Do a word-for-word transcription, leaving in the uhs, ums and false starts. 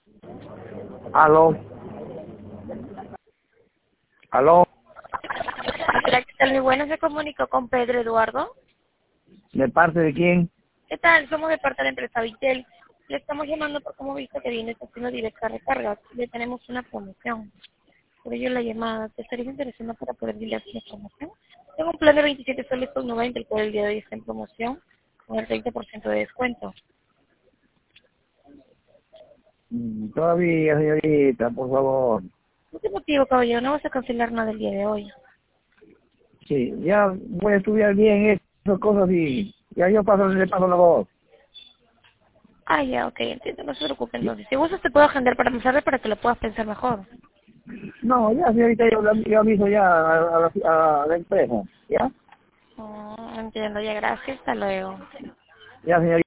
Aló. Aló. Hola, ¿qué tal? Muy buenas, se comunicó con Pedro Eduardo. ¿De parte de quién? ¿Qué tal? Somos de parte de la empresa Vitel. Le estamos llamando por cómo visto que viene haciendo directa recarga. Le tenemos una promoción. Por ello la llamada. ¿Te estaría interesando para poder darle la promoción? Tengo un plan de veintisiete soles con noventa, el cual el día de hoy está en promoción con el treinta por ciento de descuento. Mm, Todavía, señorita, por favor. ¿Por qué motivo, caballero? No vas a cancelar nada el día de hoy. Sí, ya voy a estudiar bien esas cosas y ya yo paso, le paso la voz. Ah, ya, ok, entiendo. No se preocupe entonces. Si gustas te puedo agendar para empezar para que lo puedas pensar mejor. No, ya, señorita, yo, la- yo aviso ya a, a la, a la empresa. ¿Ya? Mm, entiendo, ya, gracias. Hasta luego. Ya, señorita.